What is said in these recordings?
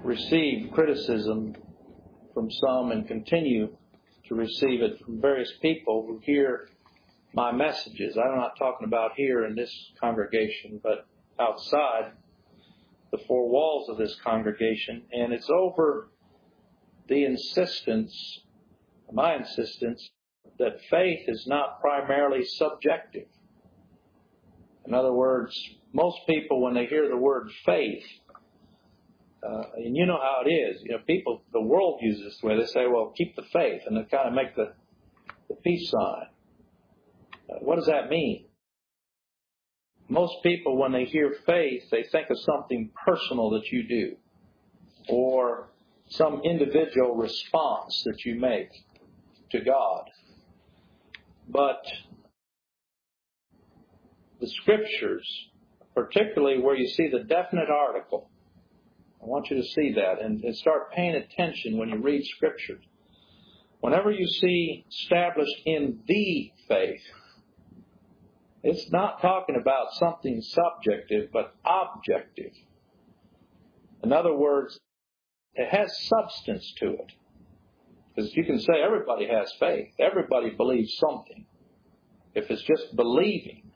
received criticism from some and continue to receive it from various people who hear my messages. I'm not talking about here in this congregation, but outside the four walls of this congregation. And it's over the insistence, my insistence, that faith is not primarily subjective. In other words, most people, when they hear the word faith, and you know how it is, people, the world uses this way. They say, well, keep the faith, and they kind of make the peace sign. What does that mean? Most people, when they hear faith, they think of something personal that you do, or some individual response that you make to God. But the Scriptures, particularly where you see the definite article, I want you to see that and start paying attention when you read Scriptures. Whenever you see established in the faith, it's not talking about something subjective, but objective. In other words, it has substance to it. Because you can say everybody has faith. Everybody believes something. If it's just believing,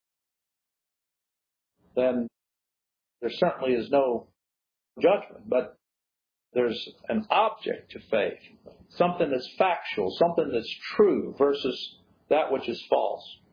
then there certainly is no judgment. But there's an object to faith. Something that's factual, something that's true versus that which is false.